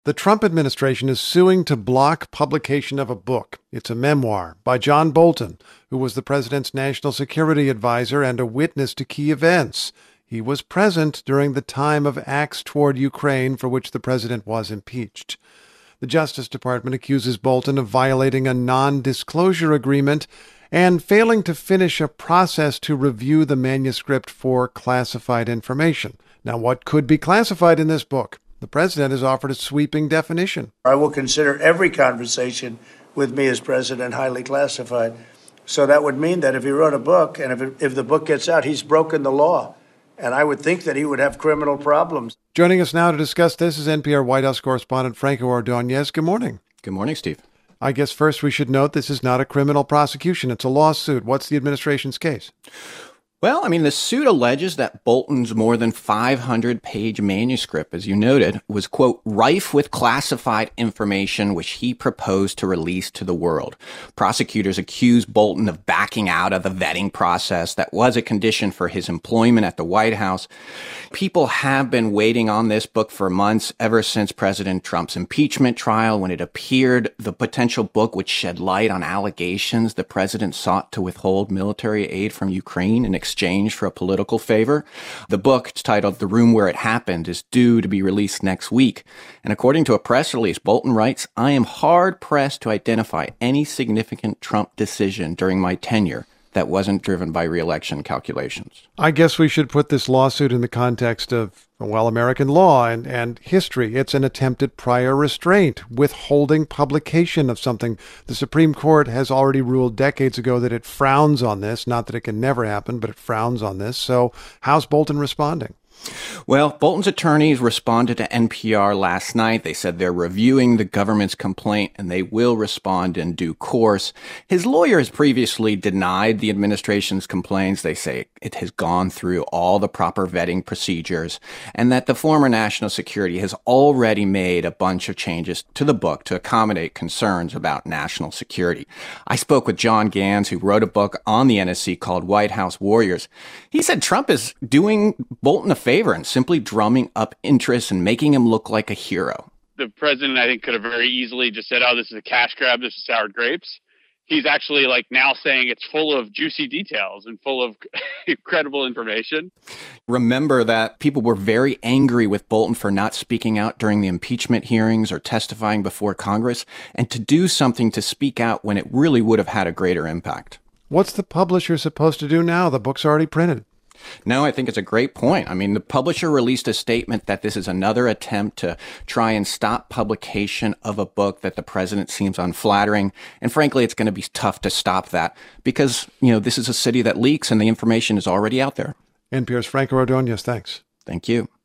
The Trump administration is suing to block publication of a book. It's a memoir by John Bolton, who was the president's national security advisor and a witness to key events. He was present during the time of acts toward Ukraine for which the president was impeached. The Justice Department accuses Bolton of violating a non-disclosure agreement and failing to finish a process to review the manuscript for classified information. Now, what could be classified in this book? The president has offered a sweeping definition. I will consider every conversation with me as president highly classified. So that would mean that if he wrote a book and if the book gets out, he's broken the law. And I would think that he would have criminal problems. Joining us now to discuss this is NPR White House correspondent Franco Ordonez. Good morning. Good morning, Steve. I guess first we should note this is not a criminal prosecution. It's a lawsuit. What's the administration's case? Well, the suit alleges that Bolton's more than 500-page manuscript, as you noted, was, quote, rife with classified information which he proposed to release to the world. Prosecutors accuse Bolton of backing out of the vetting process that was a condition for his employment at the White House. People have been waiting on this book for months, ever since President Trump's impeachment trial, when it appeared the potential book would shed light on allegations the president sought to withhold military aid from Ukraine in exchange for a political favor. The book, titled The Room Where It Happened, is due to be released next week. And according to a press release, Bolton writes, "I am hard-pressed to identify any significant Trump decision during my tenure that wasn't driven by re-election calculations." I guess we should put this lawsuit in the context of, American law and history. It's an attempted prior restraint, withholding publication of something. The Supreme Court has already ruled decades ago that it frowns on this. Not that it can never happen, but it frowns on this. So how's Bolton responding? Well, Bolton's attorneys responded to NPR last night. They said they're reviewing the government's complaint and they will respond in due course. His lawyers previously denied the administration's complaints. They say it has gone through all the proper vetting procedures and that the former national security has already made a bunch of changes to the book to accommodate concerns about national security. I spoke with John Gans, who wrote a book on the NSC called White House Warriors. He said Trump is doing Bolton a favor and simply drumming up interest and making him look like a hero. The president, I think, could have very easily just said, "Oh, this is a cash grab. This is sour grapes." He's actually now saying it's full of juicy details and full of incredible information. Remember that people were very angry with Bolton for not speaking out during the impeachment hearings or testifying before Congress, and to do something to speak out when it really would have had a greater impact. What's the publisher supposed to do now? The book's already printed. No, I think it's a great point. The publisher released a statement that this is another attempt to try and stop publication of a book that the president seems unflattering. And frankly, it's going to be tough to stop that because, this is a city that leaks and the information is already out there. NPR's Franco Ordonez, thanks. Thank you.